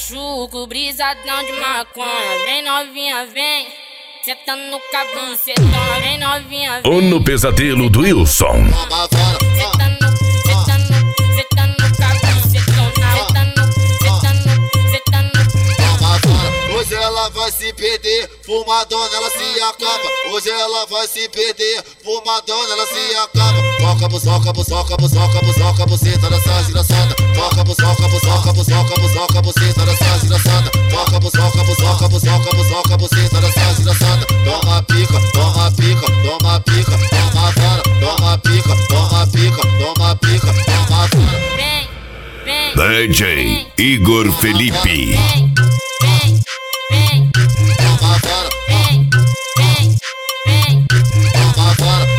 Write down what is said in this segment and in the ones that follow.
chuco, brisadão de maconha. Vem novinha, vem, sentando no cabucetão. Vem novinha, vem. Ou no pesadelo do Wilson. Sentando no cabucetão. Sentando. Hoje ela vai se perder, fumadona ela se acaba. Hoje ela vai se perder, fumadona ela se acaba. Toca, buzoca, buzoca, buzoca, buzoca, buceta dessa desgraçada. Toca, buzoca, buzoca, buzoca, buzoca, buceta dessa desgraçada. Toca, buzoca, buzoca, buzoca, buzoca, buceta dessa desgraçada. Toma pica, toma pica, toma pica, toma vara, toma pica, toma pica, toma pica, toma vara. Vem, vem, DJ Igor Felipe. Toma vara, vem, vem, vem. toma vara.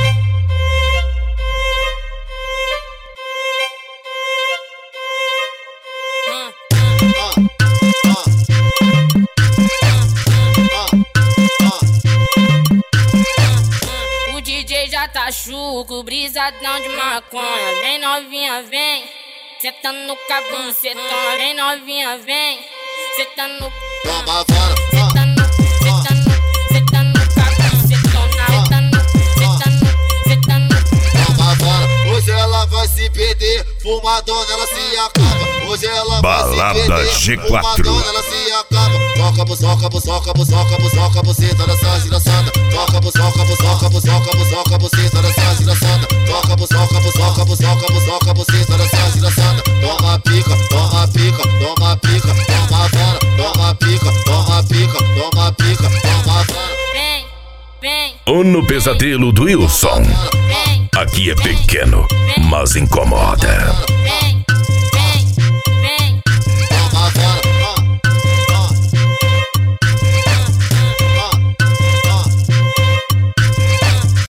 O DJ já tá chuco, brisadão de maconha. Vem novinha, vem, sentando no cabucetão. Vem novinha, vem, sentando no Toma vara, sentando no cabucetão. Sentando. toma vara. Hoje ela vai se perder, fumadona ela se acaba. Hoje ela Balada vai se perder, G4. fumadona ela se acaba. Toca, buzoca, buzoca, buzoca, buzoca, buceta dessa desgraçada. Toca, buzoca, buzoca, buzoca, buzoca, buceta dessa desgraçada. Toca, buzoca, buzoca, buzoca, buzoca, buceta dessa desgraçada. Toma pica, toma pica, toma pica, toma vara. Toma pica, toma pica, toma pica, toma vara. Vem, vem, Ou no pesadelo do Wilson. vem, Aqui é pequeno, mas incomoda. vem.